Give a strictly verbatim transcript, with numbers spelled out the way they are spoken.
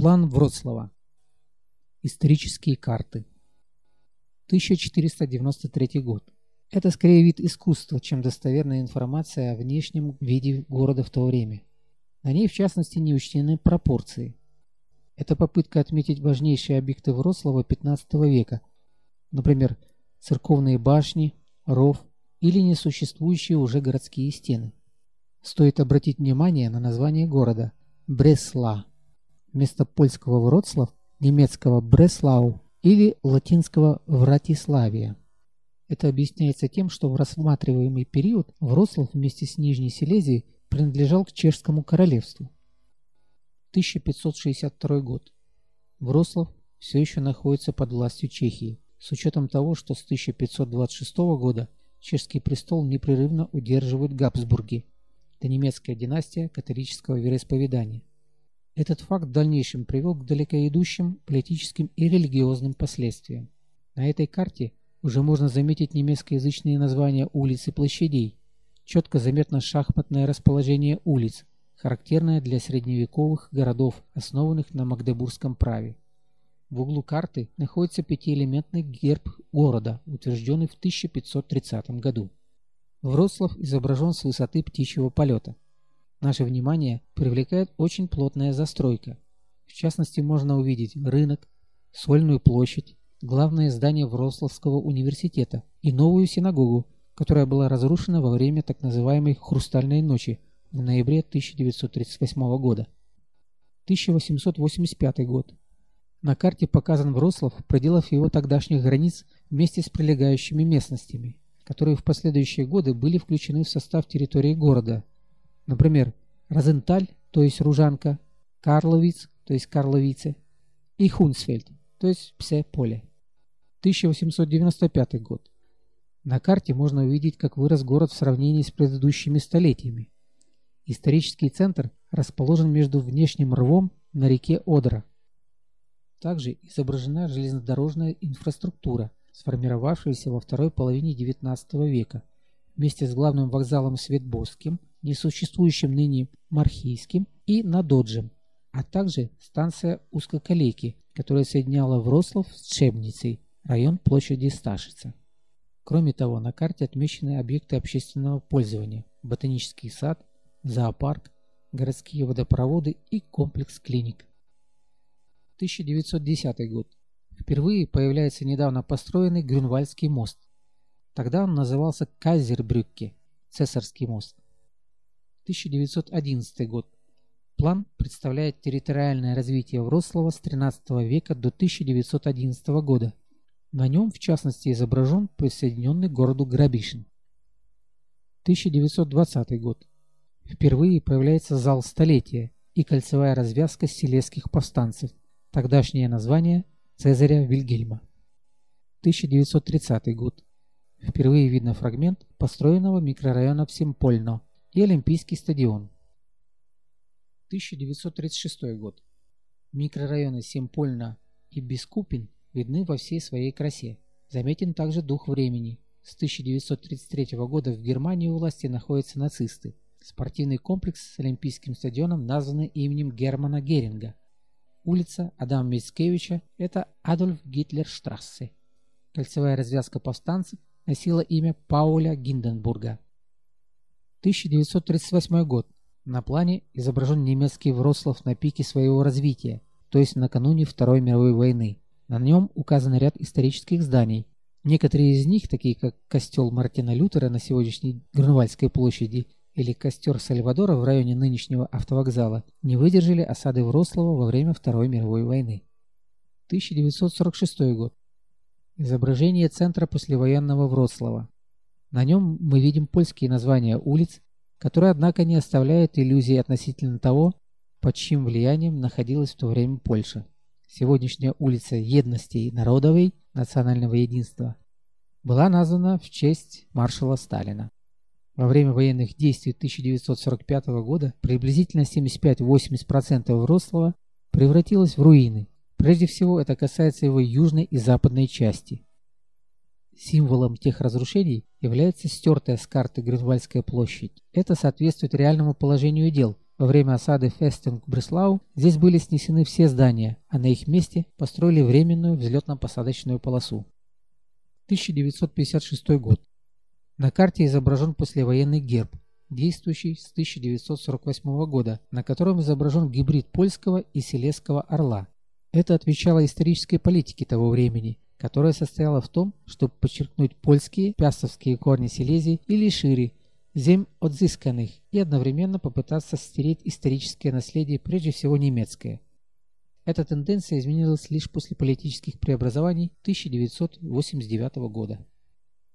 План Вроцлава. Исторические карты. тысяча четыреста девяносто третий год. Это скорее вид искусства, чем достоверная информация о внешнем виде города в то время. На ней, в частности, не учтены пропорции. Это попытка отметить важнейшие объекты Вроцлава пятнадцатого века, например, церковные башни, ров или несуществующие уже городские стены. Стоит обратить внимание на название города – Бресла. Вместо польского Вроцлав, немецкого Бреслау или латинского Вратиславия. Это объясняется тем, что в рассматриваемый период Вроцлав вместе с Нижней Силезией принадлежал к Чешскому королевству. тысяча пятьсот шестьдесят второй год. Вроцлав все еще находится под властью Чехии, с учетом того, что с тысяча пятьсот двадцать шестого года чешский престол непрерывно удерживают Габсбурги. Это немецкая династия католического вероисповедания. Этот факт в дальнейшем привел к далекоидущим политическим и религиозным последствиям. На этой карте уже можно заметить немецкоязычные названия улиц и площадей. Четко заметно шахматное расположение улиц, характерное для средневековых городов, основанных на магдебургском праве. В углу карты находится пятиэлементный герб города, утвержденный в тысяча пятьсот тридцатом году. Вроцлав изображен с высоты птичьего полета. Наше внимание привлекает очень плотная застройка. В частности, можно увидеть рынок, Сольную площадь, главное здание Вроцлавского университета и новую синагогу, которая была разрушена во время так называемой «Хрустальной ночи» в ноябре тысяча девятьсот тридцать восьмого года. тысяча восемьсот восемьдесят пятый год. На карте показан Вроцлав в пределах его тогдашних границ вместе с прилегающими местностями, которые в последующие годы были включены в состав территории города. Например, Розенталь, то есть Ружанка, Карловиц, то есть Карловице, и Хунсфельд, то есть Псе-поле. тысяча восемьсот девяносто пятый год. На карте можно увидеть, как вырос город в сравнении с предыдущими столетиями. Исторический центр расположен между внешним рвом на реке Одра. Также изображена железнодорожная инфраструктура, сформировавшаяся во второй половине девятнадцатого века, вместе с главным вокзалом Светбосским, несуществующим ныне Мархийским и Надоджем, а также станция узкоколейки, которая соединяла Вроцлав с Чебницей, район площади Сташица. Кроме того, на карте отмечены объекты общественного пользования: ботанический сад, зоопарк, городские водопроводы и комплекс клиник. тысяча девятьсот десятый год. Впервые появляется недавно построенный Грюнвальдский мост. Тогда он назывался Кайзербрюкке, Цесарский мост. тысяча девятьсот одиннадцатый год. План представляет территориальное развитие Вроцлава с тринадцатого века до тысяча девятьсот одиннадцатого года. На нем, в частности, изображен присоединенный к городу Грабишин. тысяча девятьсот двадцатый год. Впервые появляется зал столетия и кольцевая развязка силезских повстанцев, тогдашнее название Цезаря Вильгельма. тысяча девятьсот тридцатый год. Впервые видно фрагмент построенного микрорайона Псимпольно и Олимпийский стадион. тысяча девятьсот тридцать шестой год. Микрорайоны Семпольно и Бискупин видны во всей своей красе. Заметен также дух времени. С тысяча девятьсот тридцать третьего года в Германии у власти находятся нацисты. Спортивный комплекс с Олимпийским стадионом назван именем Германа Геринга. Улица Адама Мицкевича – это Адольф Гитлер-штрассе. Кольцевая развязка повстанцев носила имя Пауля Гинденбурга. тысяча девятьсот тридцать восьмой год. На плане изображен немецкий Вроцлав на пике своего развития, то есть накануне Второй мировой войны. На нем указан ряд исторических зданий. Некоторые из них, такие как костел Мартина Лютера на сегодняшней Грюнвальдской площади или костер Сальвадора в районе нынешнего автовокзала, не выдержали осады Вроцлава во время Второй мировой войны. тысяча девятьсот сорок шестой год. Изображение центра послевоенного Вроцлава. На нем мы видим польские названия улиц, которые, однако, не оставляют иллюзий относительно того, под чьим влиянием находилась в то время Польша. Сегодняшняя улица Едности Народовой, национального единства, была названа в честь маршала Сталина. Во время военных действий тысяча девятьсот сорок пятого года приблизительно семьдесят пять - восемьдесят процентов Вроцлава превратилось в руины. Прежде всего, это касается его южной и западной части. Символом тех разрушений является стертая с карты Грюнвальдская площадь. Это соответствует реальному положению дел, Во время осады Фестинг-Бреслау здесь были снесены все здания, а на их месте построили временную взлетно-посадочную полосу. тысяча девятьсот пятьдесят шестой год. На карте изображен послевоенный герб, действующий с тысяча девятьсот сорок восьмого года, на котором изображен гибрид польского и силезского орла. Это отвечало исторической политике того времени, которая состояла в том, чтобы подчеркнуть польские, пястовские корни Силезии или шире, зем отзысканных, и одновременно попытаться стереть историческое наследие, прежде всего немецкое. Эта тенденция изменилась лишь после политических преобразований тысяча девятьсот восемьдесят девятого года.